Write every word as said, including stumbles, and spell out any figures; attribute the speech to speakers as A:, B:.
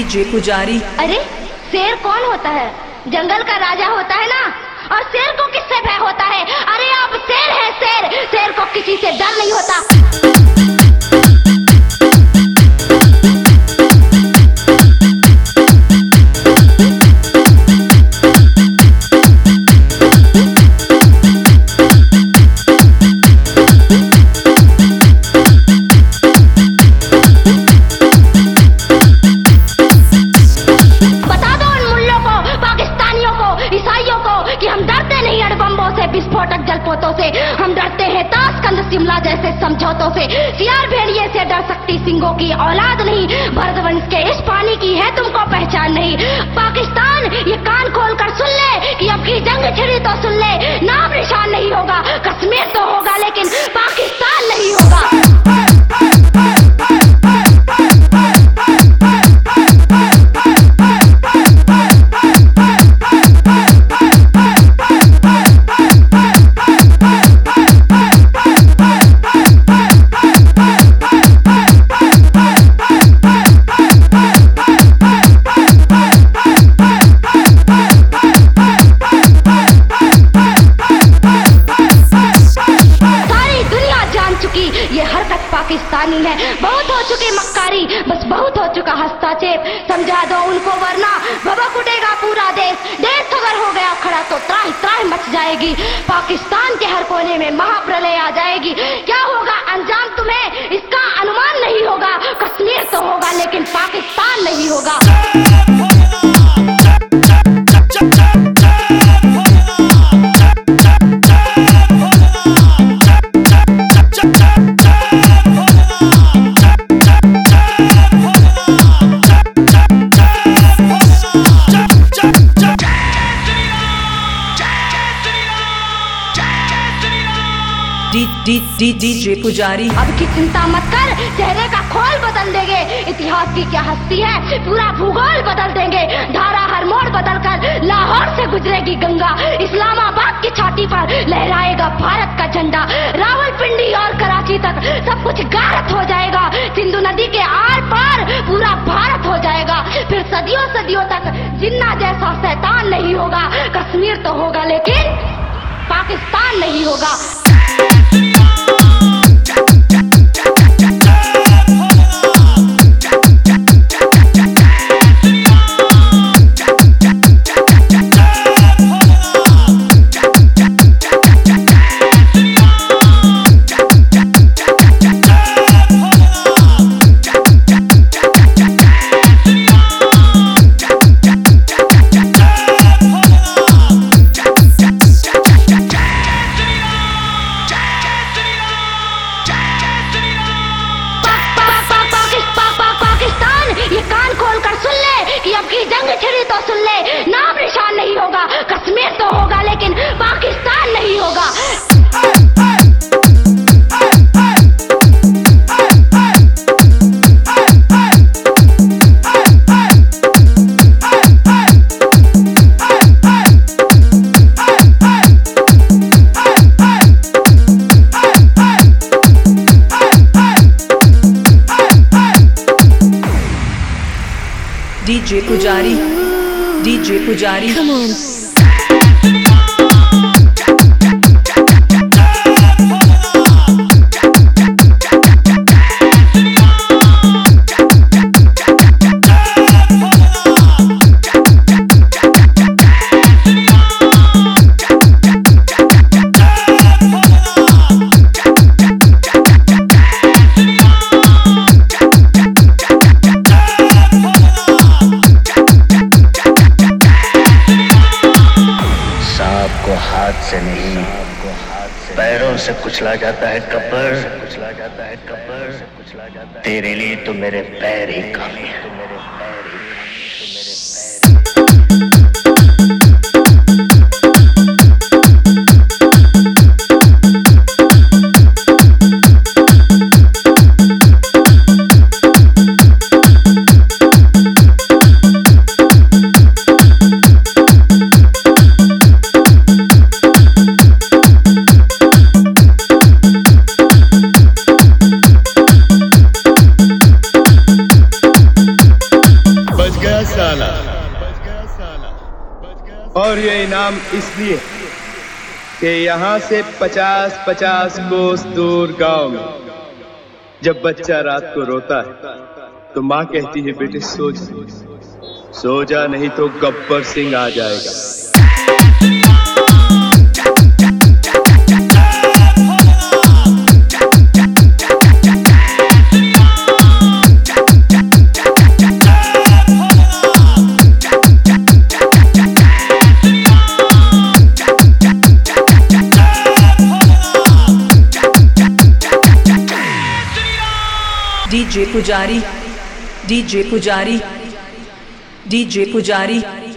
A: DJ पुजारी।
B: अरे शेर कौन होता है? जंगल का राजा होता है ना। और शेर को किससे भय होता है? अरे आप शेर है, शेर शेर को किसी से डर नहीं होता। विस्फोटक जलपोतों से हम डरते हैं, ताशकंद शिमला जैसे समझौतों से। सियार भेड़िए से डर सकती सिंगों की औलाद नहीं। भरतवंश के इस पानी की है तुमको पहचान नहीं। पाकिस्तान ये कान खोल कर सुन ले कि अब की जंग छिड़ी तो सुन ले। नाम निशान नहीं होगा, कश्मीर तो होगा लेकिन पाकिस्तान नहीं होगा। पाकिस्तानी है, बहुत हो चुकी मक्कारी, बस बहुत हो चुका हस्तक्षेप। समझा दो उनको वरना भभक उठेगा पूरा देश। देश अगर हो गया खड़ा तो त्राही त्राही मच जाएगी। पाकिस्तान के हर कोने में महाप्रलय आ जाएगी। क्या होगा अंजाम तुम्हें इसका अनुमान नहीं होगा। कश्मीर तो होगा लेकिन पाकिस्तान नहीं होगा।
A: डीजे पुजारी।
B: अब की चिंता मत कर, चेहरे का खोल बदल देंगे। इतिहास की क्या हस्ती है, पूरा भूगोल बदल देंगे। धारा हर मोड़ बदल कर लाहौर से गुजरेगी गंगा। इस्लामाबाद की छाती पर लहराएगा भारत का झंडा। रावलपिंडी और कराची तक सब कुछ गारत हो जाएगा। सिंधु नदी के आर पार पूरा भारत हो जाएगा। फिर सदियों सदियों तक जिन्ना जैसा शैतान नहीं होगा। कश्मीर तो होगा लेकिन पाकिस्तान नहीं होगा। तो सुन ले, नाम निशान नहीं होगा। कश्मीर तो होगा लेकिन पाकिस्तान नहीं होगा।
A: डीजे पुजारी। डीजे पुजारी।
C: Come on.
D: हाथ से नहीं पैरों से कुचला जाता है कब्र, कुचला जाता है कब्र। तेरे लिए तो मेरे पैर ही काफी है।
C: नाम इसलिए कि यहाँ से पचास पचास कोस दूर गांव में जब बच्चा रात को रोता है तो माँ कहती है बेटे सो जा, सो जा नहीं तो गब्बर सिंह आ जाएगा।
A: डीजे पुजारी, डीजे पुजारी, डीजे पुजारी।